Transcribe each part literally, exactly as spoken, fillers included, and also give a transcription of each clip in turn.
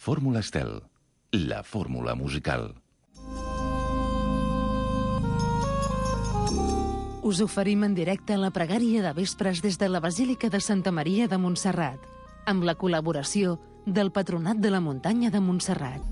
Fórmula Estel, la fórmula musical. Us oferim en directe la pregària de vespres des de la Basílica de Santa Maria de Montserrat, amb la col·laboració del Patronat de la Muntanya de Montserrat.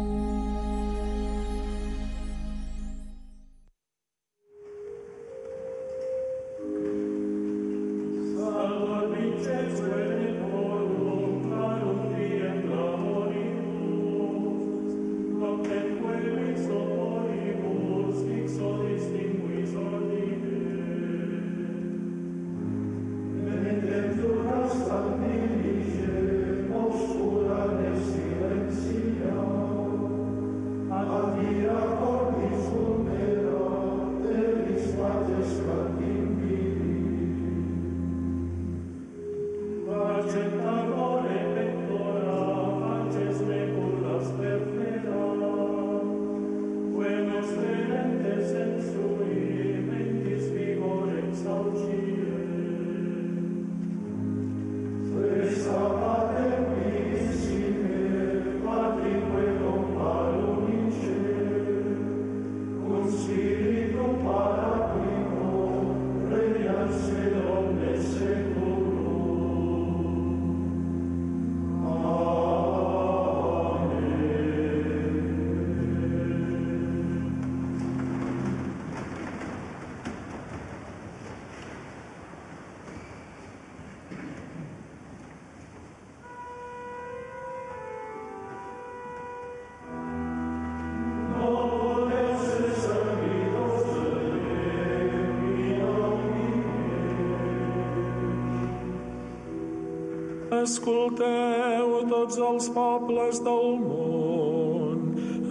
Escolteu tots els pobles del món,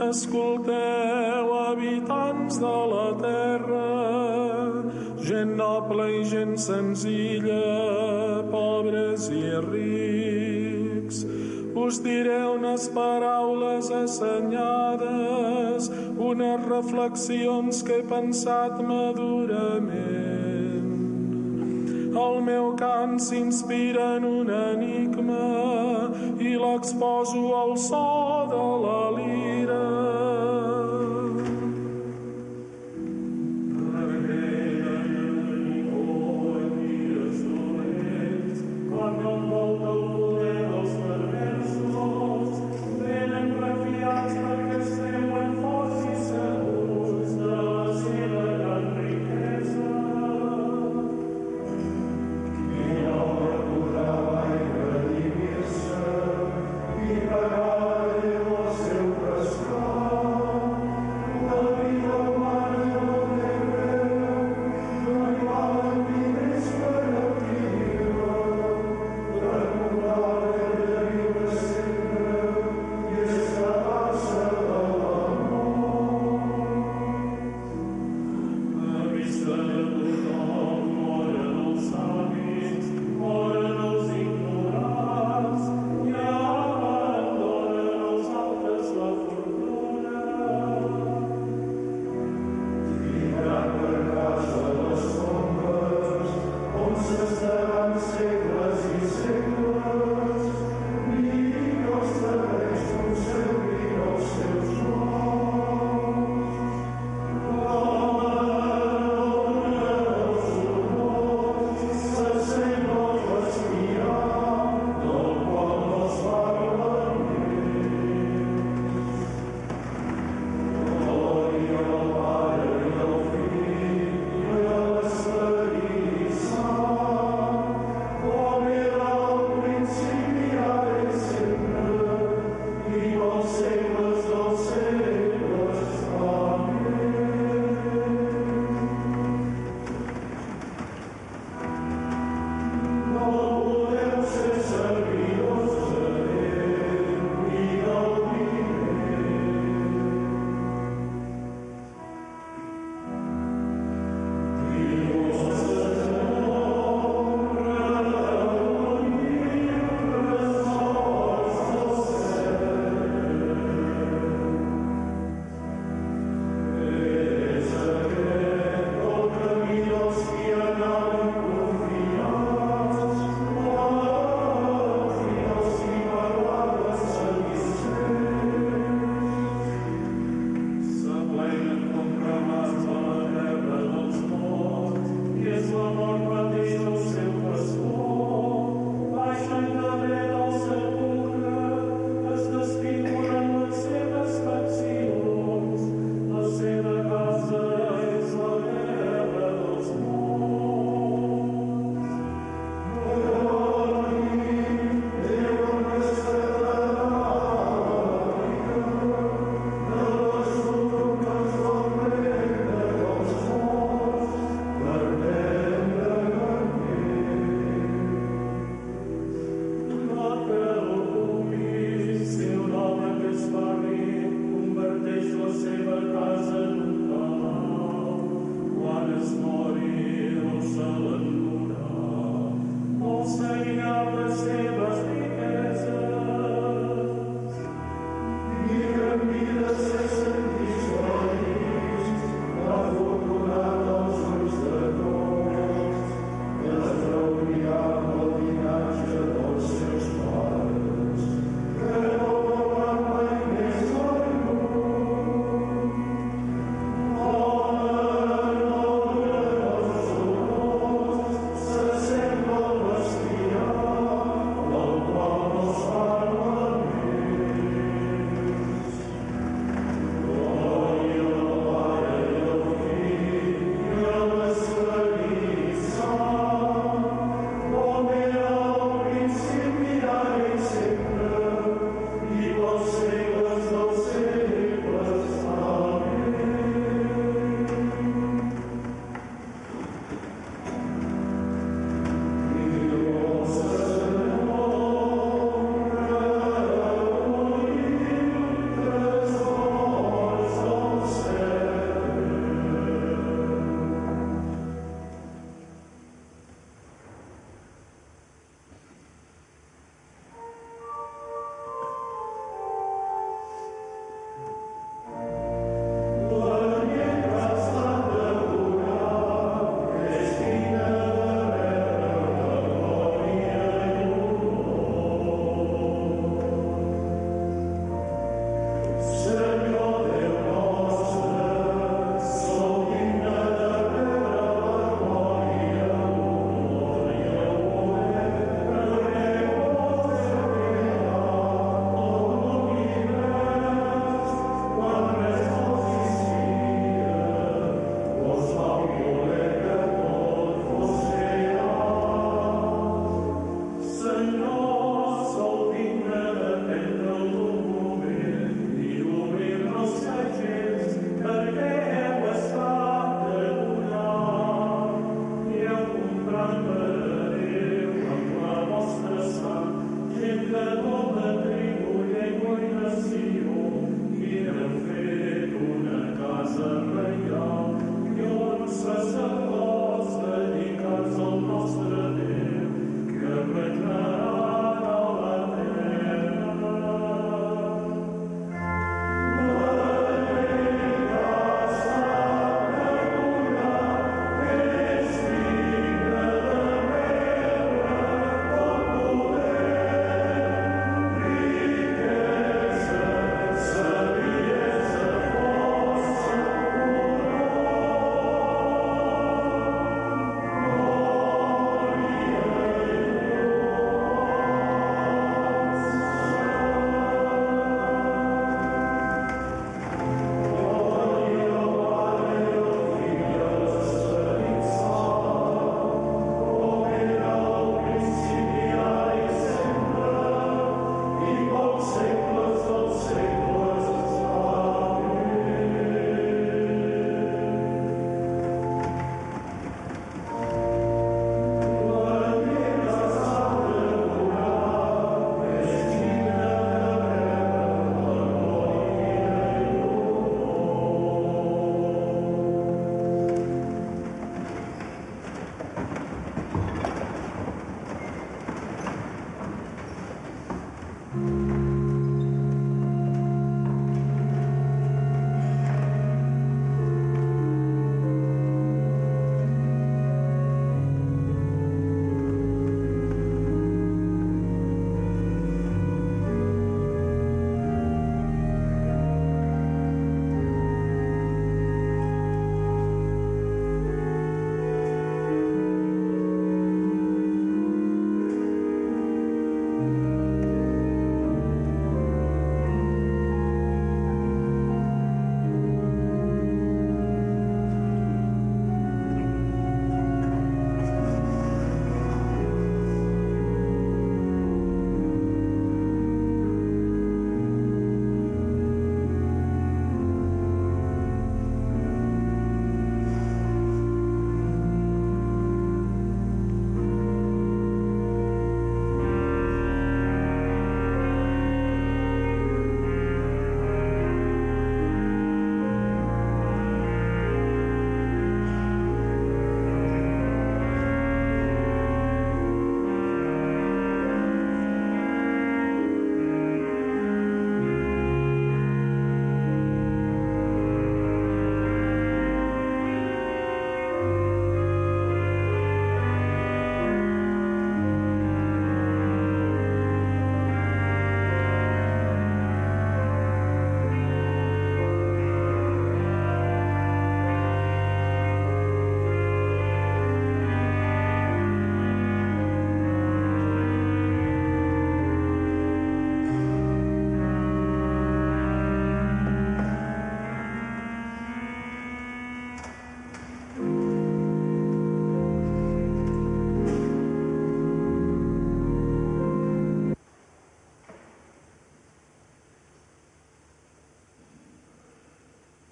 escolteu habitants de la terra, gent noble i gent senzilla, pobres i rics. Us diré unes paraules assenyades, unes reflexions que he pensat madurament. El meu cant s'inspira en un enigma i l'exposo al so de la lira. Quan no envolta el poder dels perversos, venen refiats perquè estreuen forts i segurs de la seva gran riquesa. I pagare o seu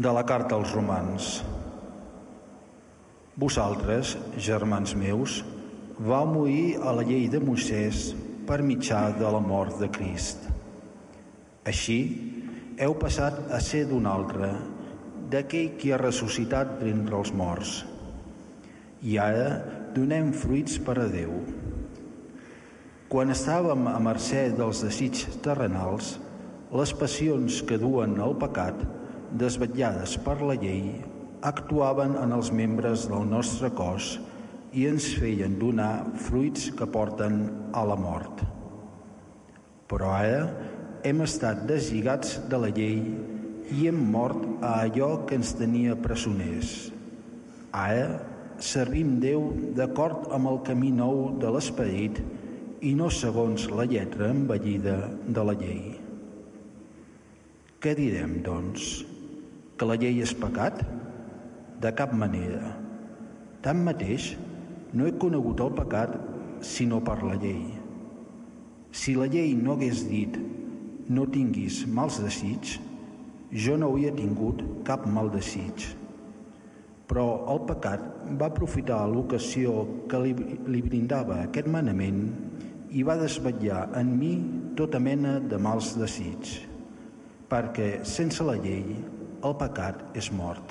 De la carta als romans. Vosaltres, germans meus, vau morir a la llei de Moisès per mitjà de la mort de Crist. Així, heu passat a ser d'un altre, d'aquell qui ha ressuscitat d'entre els morts. I ara donem fruits per a Déu. Quan estàvem a mercè dels desitjos terrenals, les passions que duen al pecat, desvetllades per la llei, actuaven en els membres del nostre cos i ens feien donar fruits que porten a la mort. Però ara hem estat deslligats de la llei i hem mort a allò que ens tenia presoners. Ara servim Déu d'acord amb el camí nou de l'esperit i no segons la lletra envellida de la llei. Què direm, doncs? Que la llei és pecat? De cap manera. Tanmateix, no he conegut el pecat sinó per la llei. Si la llei no hagués dit no tinguis mals desigs, jo no hauria tingut cap mal desig. Però el pecat va aprofitar l'ocasió que li, li brindava aquest manament i va desvetllar en mi tota mena de mals desigs, perquè sense la llei el pecat és mort.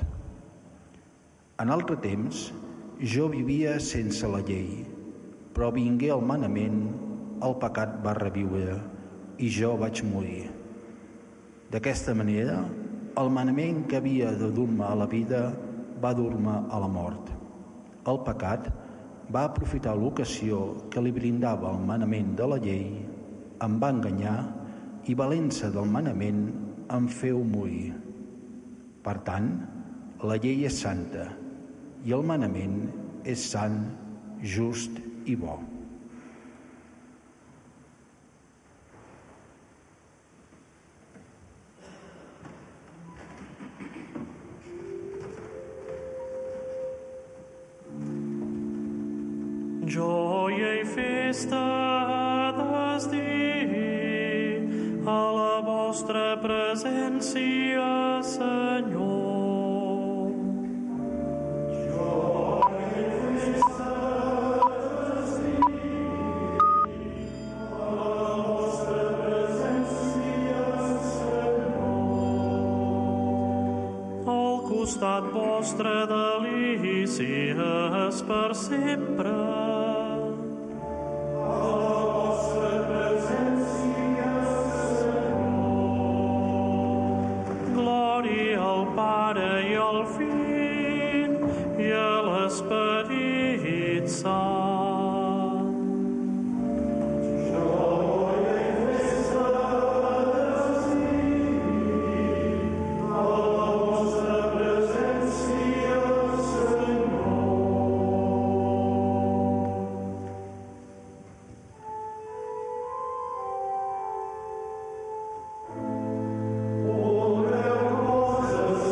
En altre temps, jo vivia sense la llei, però vingué el manament, el pecat va reviure i jo vaig morir. D'aquesta manera, el manament que havia de dur-me a la vida va dur-me a la mort. El pecat va aprofitar l'ocasió que li brindava el manament de la llei, em va enganyar i, valent-se del manament, em feu morir. Per tant, la llei és santa i el manament és sant, just i bo. Joia i festa has de dir a la vostra presència, Senyor. Joia i festa has de dir a la vostra presència, Senyor. Al costat vostre delícies per sempre. Esperit Sant. Joia i festa has de dir a la vostra presència, Senyor.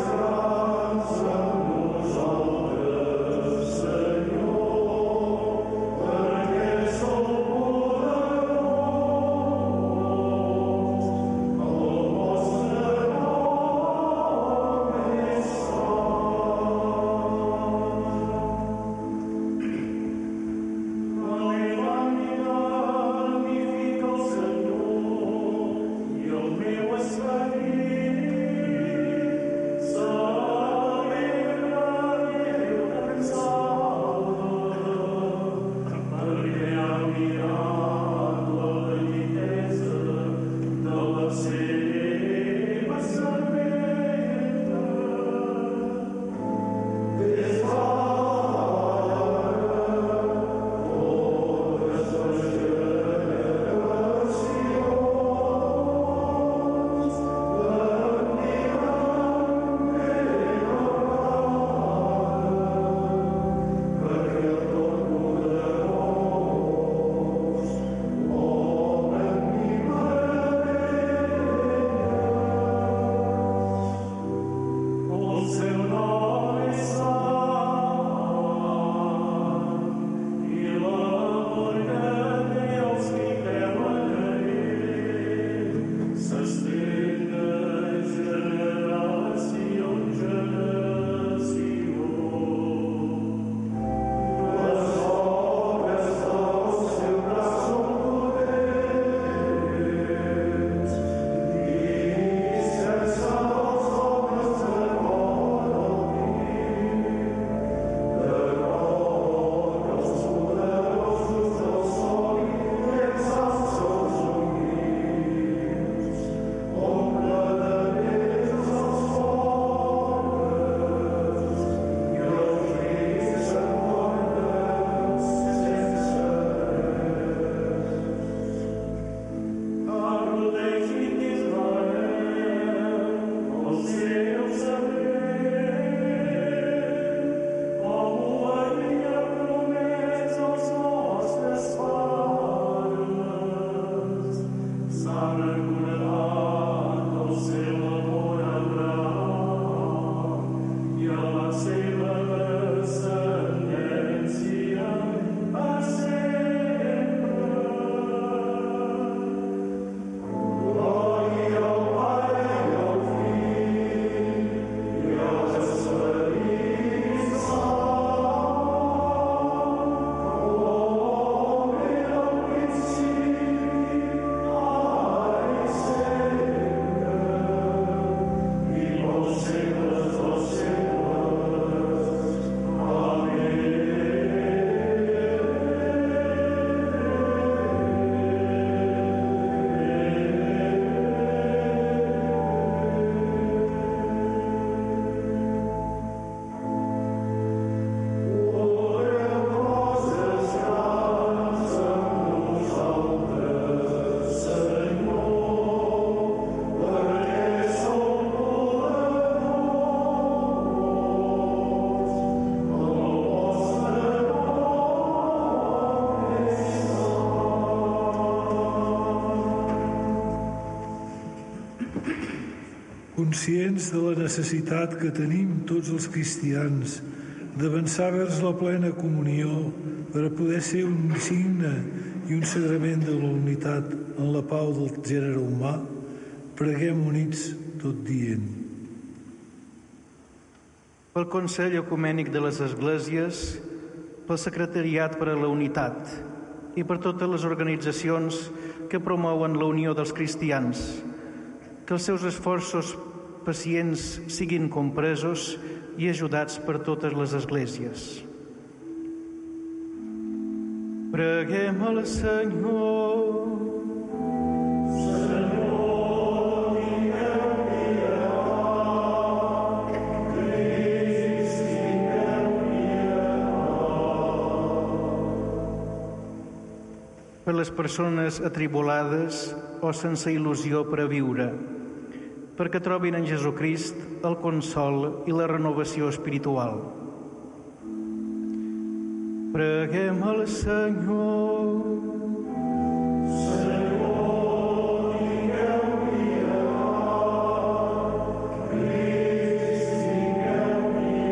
Senyor. conscients de la necessitat que tenim tots els cristians d'avançar vers la plena comunió per a poder ser un signe i un sagrament de la unitat en la pau del gènere humà, preguem units tot dient. Pel Consell Ecumènic de les Esglésies, pel Secretariat per a la Unitat i per totes les organitzacions que promouen la unió dels cristians, que els seus esforços pacients siguin compresos i ajudats per totes les esglésies. Preguem al Senyor. Senyor, tingueu pietat. Crist, tingueu pietat. Per les persones atribulades o sense il·lusió per a viure, perquè trobin en Jesucrist el consol i la renovació espiritual. Preguem al Senyor. Senyor, tingueu pietat. Crist, tingueu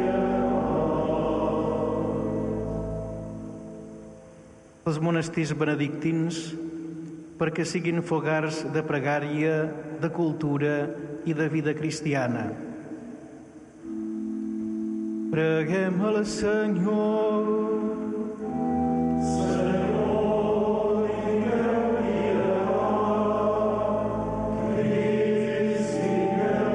pietat. Els monestirs benedictins, perquè siguin fogars de pregària, de cultura i de vida cristiana. Preguem al Senyor. Senyor, tingueu pietat. Crist, tingueu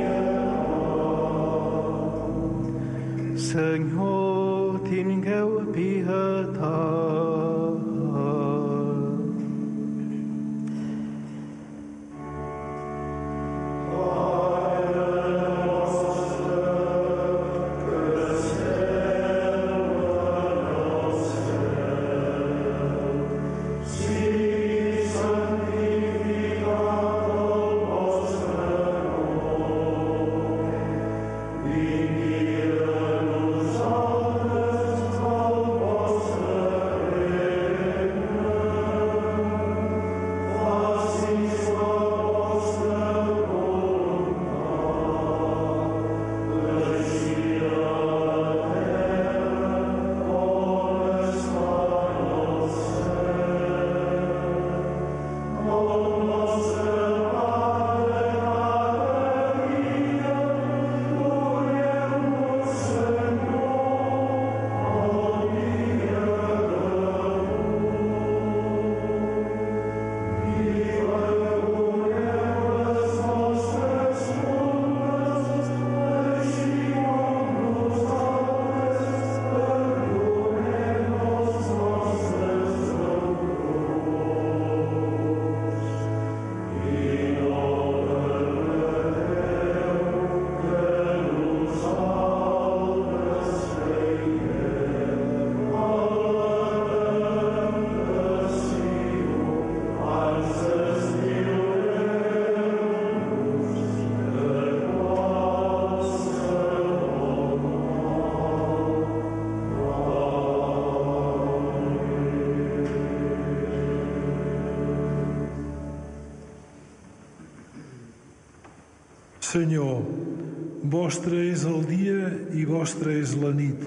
pietat. Senyor, tingueu pietat. Senyor, vostre és el dia i vostra és la nit.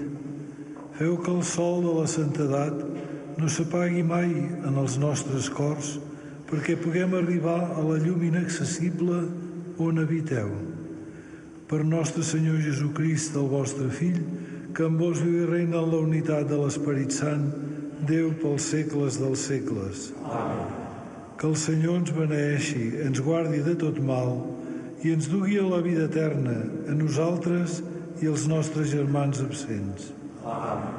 Feu que el sol de la santedat no s'apagui mai en els nostres cors, perquè puguem arribar a la llum inaccessible on habiteu. Per nostre Senyor Jesucrist, el vostre Fill, que amb vos viu i reina en la unitat de l'Esperit Sant, Déu pels segles dels segles. Amén. Que el Senyor ens beneeixi, ens guardi de tot mal i ens dugui a la vida eterna, a nosaltres i als nostres germans absents. Amén.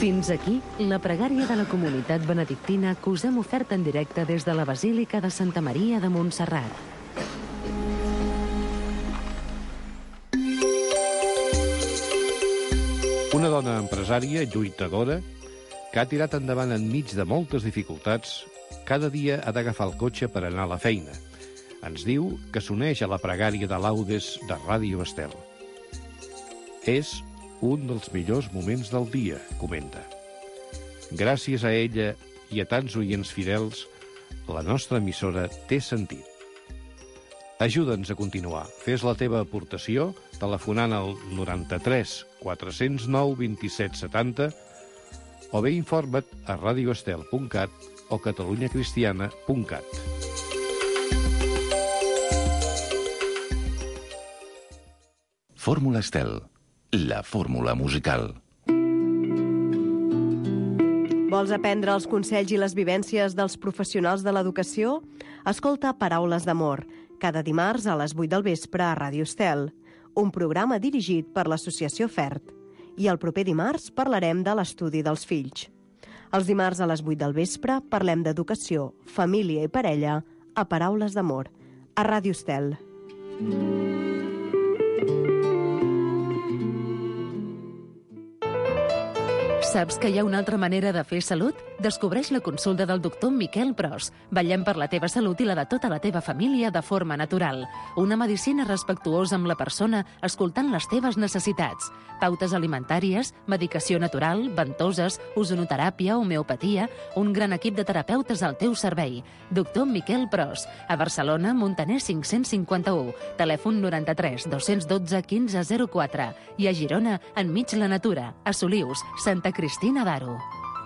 Fins aquí la pregària de la comunitat benedictina que us hem ofert en directe des de la Basílica de Santa Maria de Montserrat. Una dona empresària, lluitadora, que ha tirat endavant enmig de moltes dificultats, cada dia ha d'agafar el cotxe per anar a la feina. Ens diu que s'uneix a la pregària de laudes de Ràdio Estel. És un dels millors moments del dia, comenta. Gràcies a ella i a tants oients fidels, la nostra emissora té sentit. Ajuda'ns a continuar. Fes la teva aportació telefonant al noranta-tres quatre-cents nou vint-i-set setanta o bé informa't a radioestel punt cat o catalunyacristiana punt cat. Fórmula Estel, la fórmula musical. Vols aprendre els consells i les vivències dels professionals de l'educació? Escolta Paraules d'Amor, cada dimarts a les vuit del vespre a Ràdio Estel, un programa dirigit per l'Associació FERT. I el proper dimarts parlarem de l'estudi dels fills. Els dimarts a les vuit del vespre parlem d'educació, família i parella a Paraules d'Amor, a Ràdio Estel. Saps que hi ha una altra manera de fer salut? Descobreix la consulta del doctor Miquel Pros. Vetllem per la teva salut i la de tota la teva família de forma natural. Una medicina respectuosa amb la persona, escoltant les teves necessitats. Pautes alimentàries, medicació natural, ventoses, ozonoteràpia, homeopatia, un gran equip de terapeutes al teu servei. Doctor Miquel Pros. A Barcelona, Montaner cinc-cents cinquanta-u. Telèfon noranta-tres dos-cents dotze quinze zero quatre. I a Girona, enmig la natura. A Solius, Santa Cristina d'Aro.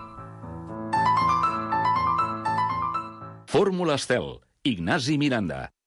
Fórmula Estel, Ignasi Miranda.